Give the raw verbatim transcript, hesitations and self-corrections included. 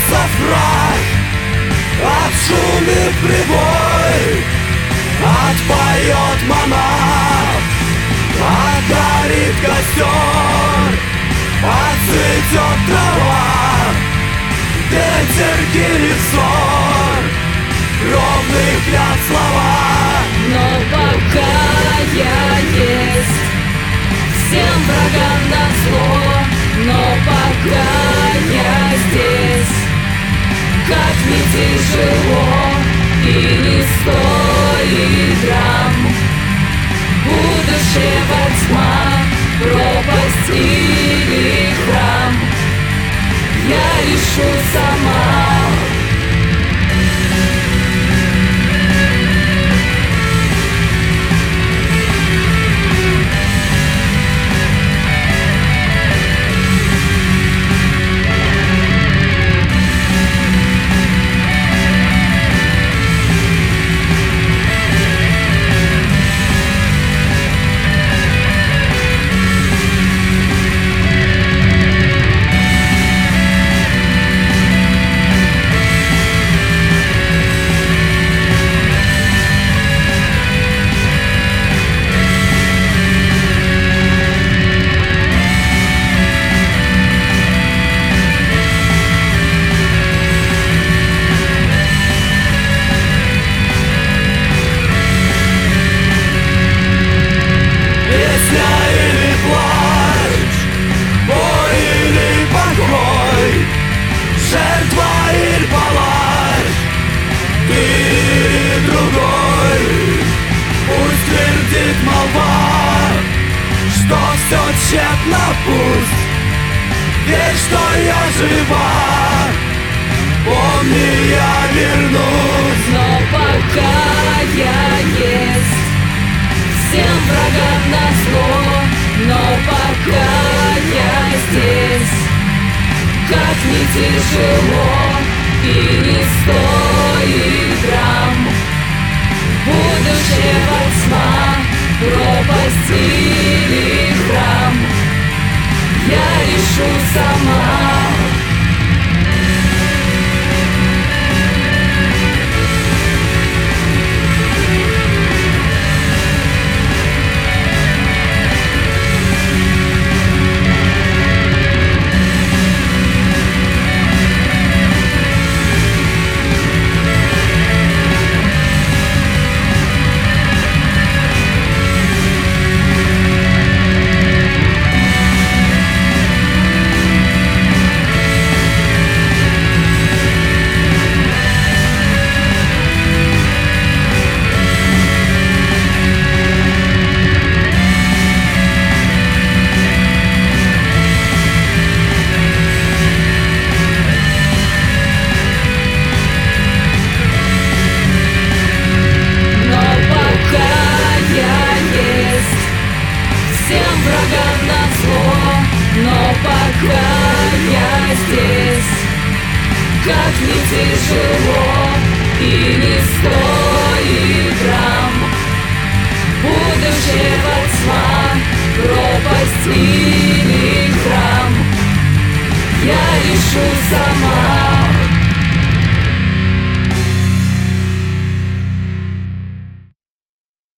Рассеется прах, отшумит прибой, отпоет монах, отгорит костер, отцветет трава, ветер кинет ссор, ровных ряд слова. Но пока я есть, всем врагам назло. Но пока я здесь, как не тяжело и не стоит драм. Будущего тьма, пропасть или храм, я решу сама. Тщетно пусть, верь, что я жива, помни, я вернусь. Но пока я есть, всем врагам назло. Но пока я здесь, как не тяжело и не стоит драм. Будущего тьма, пропасть или храм, я решу сама. Как не тяжело и не стоит